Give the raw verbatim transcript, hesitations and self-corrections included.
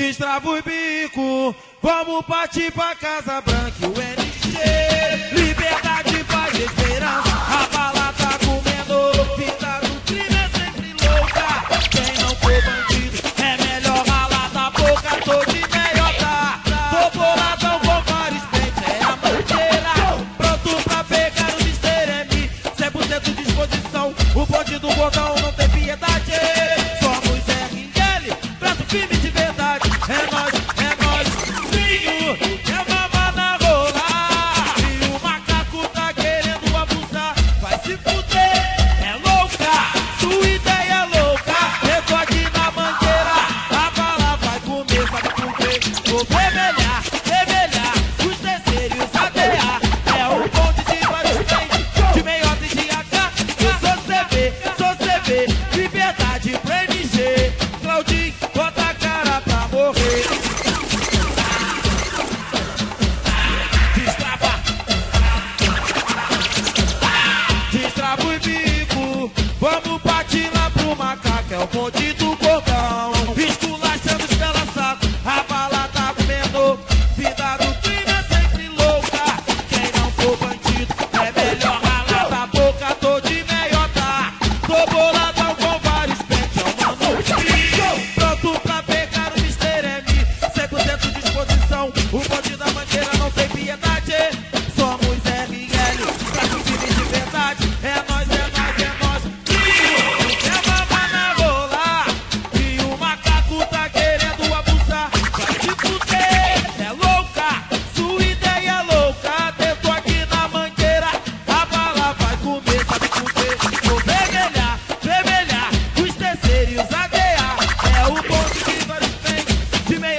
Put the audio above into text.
destrava o bico, vamos partir pra Casa Branca e o N G. Liberdade, paz e esperança, a bala tá comendo. Vida do crime é sempre louca, quem não for bandido é melhor ralar da boca. Tô de meiota, tô boladão com vários pentes, é a mangueira. Pronto pra pegar o mister M, cem por cento disposição. O bonde do bordão não tem piedade. Somos R L, braço firme de verdade. É nóis, é nóis, vinho, é mamar na rola. E o macaco tá querendo abusar, vai se fuder, é louca, sua ideia é louca. Eu tô aqui na mangueira, a bala vai comer, sabe por quê? Vou vermelhar, vermelhar, os terceiros A D A. É o bonde de vários pentes, de meiota e de A K. Eu sou C B, sou C B, liberdade pra M G. Claudinho, bota a cara pra morrer. Destrava, destrava o bico, vamos partir lá pro macaco, é o bonde do bordão. Esculachando os pela saco, a bala tá comendo. Vida do crime é sempre louca, quem não for bandido é melhor ralar da boca. Tô de meiota, tô boladão com vários pentes, é o mano Gringo. Pronto pra pegar o mister M, cem por cento disposição. O bonde da mangueira não tem piedade. Somos R L, braço firme de verdade. É nóis, é nóis, é nóis. Gringo, quer mamar na rola. E o macaco tá querendo abusar, vai se fuder, é louca, sua ideia é louca. Eu tô aqui na mangueira, a bala vai comer, sabe por quê? Vou vermelhar, vermelhar, os terceiros A D A. É o bonde de vários pentes, de meia